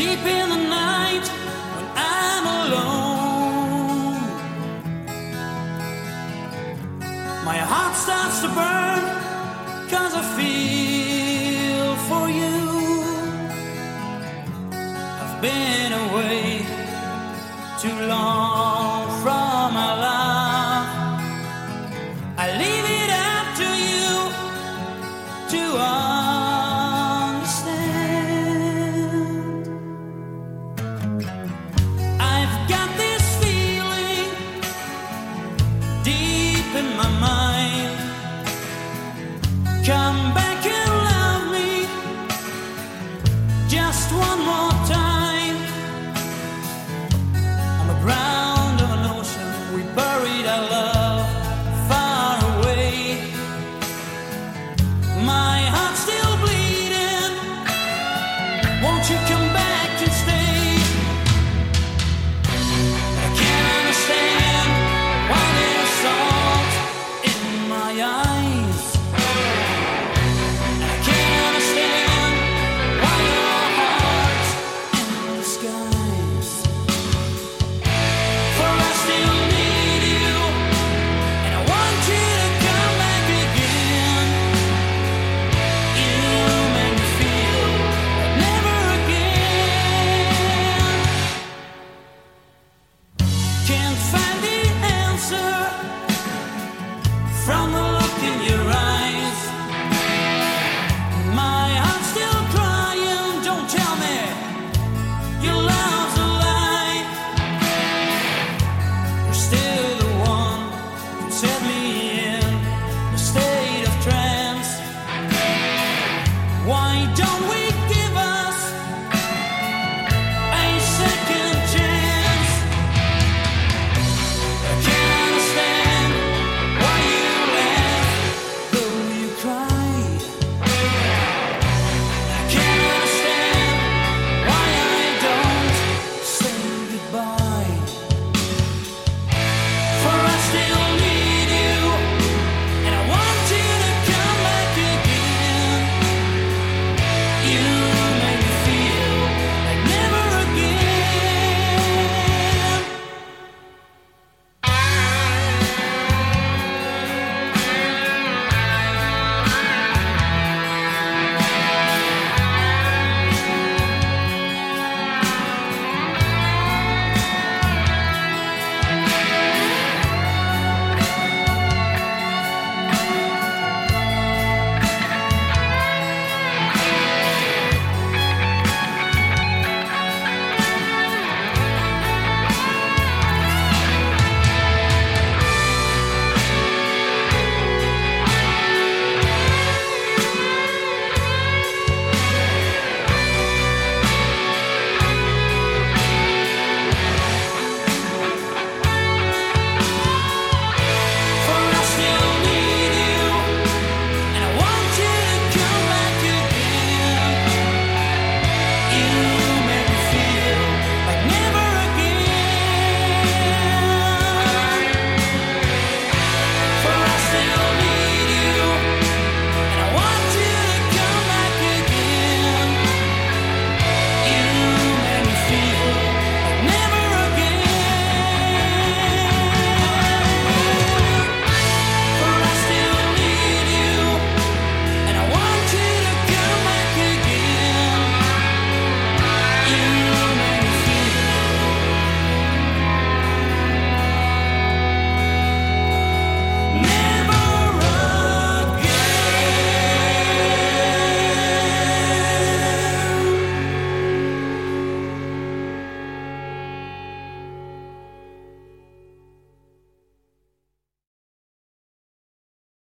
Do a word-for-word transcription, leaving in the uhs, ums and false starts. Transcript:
deep in the night when I'm alone. My heart starts to burn 'cause I feel for you. I've been away too long from my love. I leave it up to you to understand. I've got this feeling deep in my mind. Come back and love me just one more time. On the ground of an ocean, we buried our love far away. My heart's